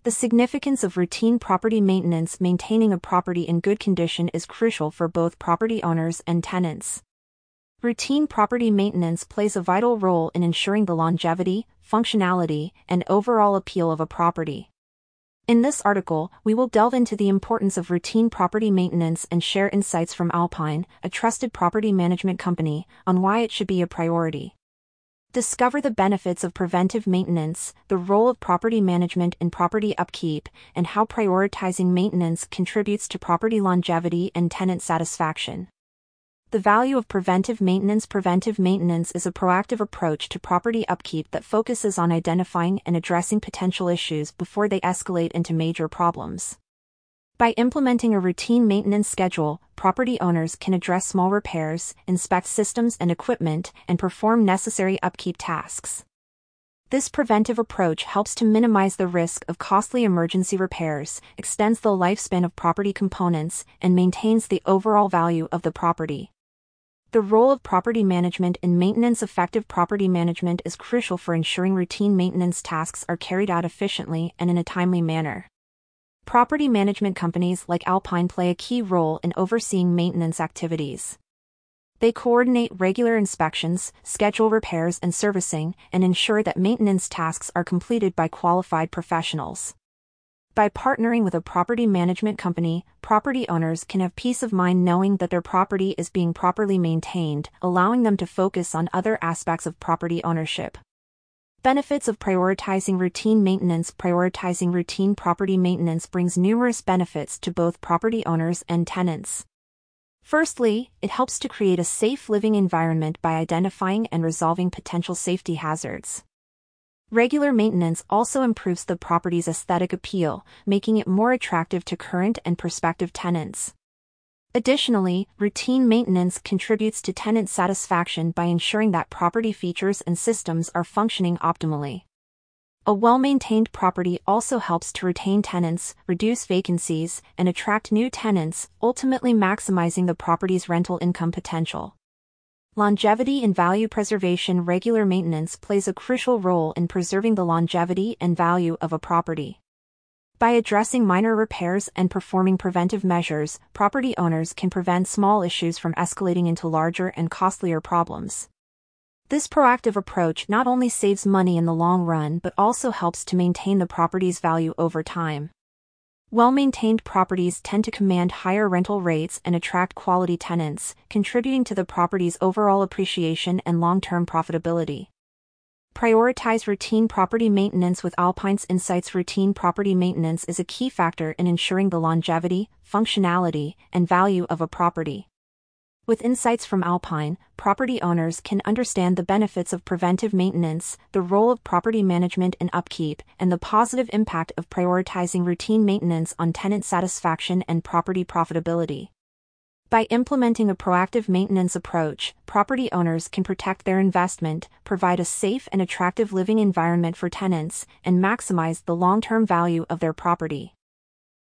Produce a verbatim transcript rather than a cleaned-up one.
The significance of routine property maintenance. Maintaining a property in good condition is crucial for both property owners and tenants. Routine property maintenance plays a vital role in ensuring the longevity, functionality, and overall appeal of a property. In this article, we will delve into the importance of routine property maintenance and share insights from Alpine, a trusted property management company, on why it should be a priority. Discover the benefits of preventive maintenance, the role of property management in property upkeep, and how prioritizing maintenance contributes to property longevity and tenant satisfaction. The value of preventive maintenance. Preventive maintenance is a proactive approach to property upkeep that focuses on identifying and addressing potential issues before they escalate into major problems. By implementing a routine maintenance schedule, property owners can address small repairs, inspect systems and equipment, and perform necessary upkeep tasks. This preventive approach helps to minimize the risk of costly emergency repairs, extends the lifespan of property components, and maintains the overall value of the property. The role of property management in maintenance. Effective property management is crucial for ensuring routine maintenance tasks are carried out efficiently and in a timely manner. Property management companies like Alpine play a key role in overseeing maintenance activities. They coordinate regular inspections, schedule repairs and servicing, and ensure that maintenance tasks are completed by qualified professionals. By partnering with a property management company, property owners can have peace of mind knowing that their property is being properly maintained, allowing them to focus on other aspects of property ownership. Benefits of prioritizing routine maintenance. Prioritizing routine property maintenance brings numerous benefits to both property owners and tenants. Firstly, it helps to create a safe living environment by identifying and resolving potential safety hazards. Regular maintenance also improves the property's aesthetic appeal, making it more attractive to current and prospective tenants. Additionally, routine maintenance contributes to tenant satisfaction by ensuring that property features and systems are functioning optimally. A well-maintained property also helps to retain tenants, reduce vacancies, and attract new tenants, ultimately maximizing the property's rental income potential. Longevity and value preservation. Regular maintenance plays a crucial role in preserving the longevity and value of a property. By addressing minor repairs and performing preventive measures, property owners can prevent small issues from escalating into larger and costlier problems. This proactive approach not only saves money in the long run but also helps to maintain the property's value over time. Well-maintained properties tend to command higher rental rates and attract quality tenants, contributing to the property's overall appreciation and long-term profitability. Prioritize routine property maintenance with Alpine's insights. Routine property maintenance is a key factor in ensuring the longevity, functionality, and value of a property. With insights from Alpine, property owners can understand the benefits of preventive maintenance, the role of property management in upkeep, and the positive impact of prioritizing routine maintenance on tenant satisfaction and property profitability. By implementing a proactive maintenance approach, property owners can protect their investment, provide a safe and attractive living environment for tenants, and maximize the long-term value of their property.